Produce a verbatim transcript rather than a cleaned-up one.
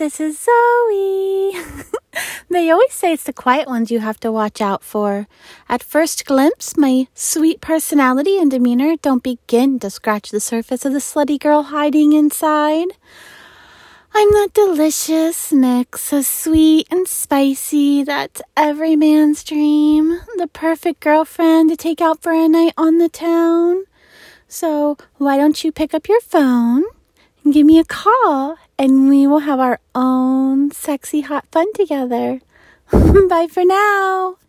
this is Zoe. They always say it's the quiet ones you have to watch out for. At first glimpse, my sweet personality and demeanor don't begin to scratch the surface of the slutty girl hiding inside. I'm that delicious mix of sweet and spicy that's every man's dream. The perfect girlfriend to take out for a night on the town. So why don't you pick up your phone and give me a call, and we will have our own sexy hot fun together. Bye for now.